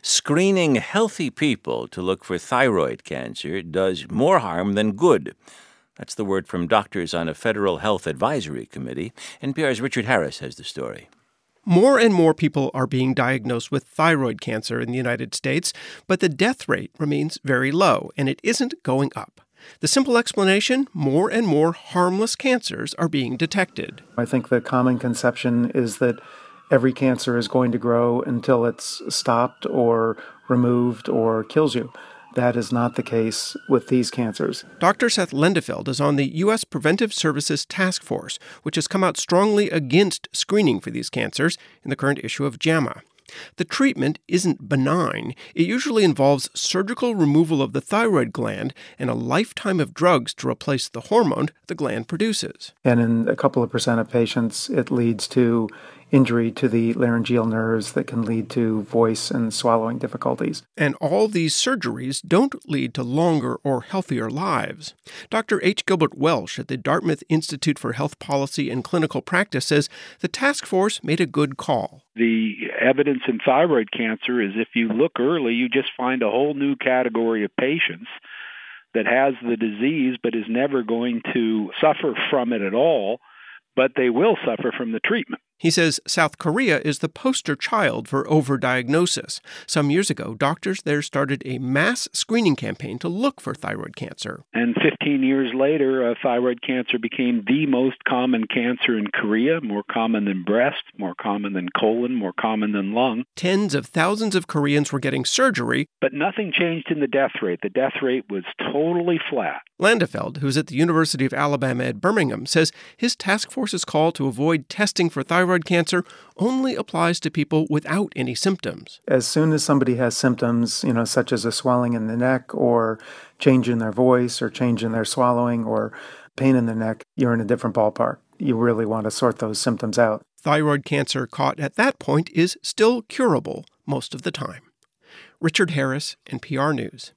Screening healthy people to look for thyroid cancer does more harm than good. That's the word from doctors on a federal health advisory committee. NPR's Richard Harris has the story. More and more people are being diagnosed with thyroid cancer in the United States, but the death rate remains very low, and it isn't going up. The simple explanation, more and more harmless cancers are being detected. I think the common conception is that every cancer is going to grow until it's stopped or removed or kills you. That is not the case with these cancers. Dr. Seth Lendefeld is on the U.S. Preventive Services Task Force, which has come out strongly against screening for these cancers in the current issue of JAMA. The treatment isn't benign. It usually involves surgical removal of the thyroid gland and a lifetime of drugs to replace the hormone the gland produces. And in a couple of % of patients, it leads to injury to the laryngeal nerves that can lead to voice and swallowing difficulties. And all these surgeries don't lead to longer or healthier lives. Dr. H. Gilbert Welsh at the Dartmouth Institute for Health Policy and Clinical Practice says the task force made a good call. The evidence in thyroid cancer is if you look early, you just find a whole new category of patients that has the disease but is never going to suffer from it at all, but they will suffer from the treatment. He says South Korea is the poster child for overdiagnosis. Some years ago, doctors there started a mass screening campaign to look for thyroid cancer. And 15 years later, thyroid cancer became the most common cancer in Korea, more common than breast, more common than colon, more common than lung. Tens of thousands of Koreans were getting surgery. But nothing changed in the death rate. The death rate was totally flat. Landefeld, who's at the University of Alabama at Birmingham, says his task force's call to avoid testing for thyroid cancer only applies to people without any symptoms. As soon as somebody has symptoms, such as a swelling in the neck or change in their voice or change in their swallowing or pain in the neck, you're in a different ballpark. You really want to sort those symptoms out. Thyroid cancer caught at that point is still curable most of the time. Richard Harris, NPR News.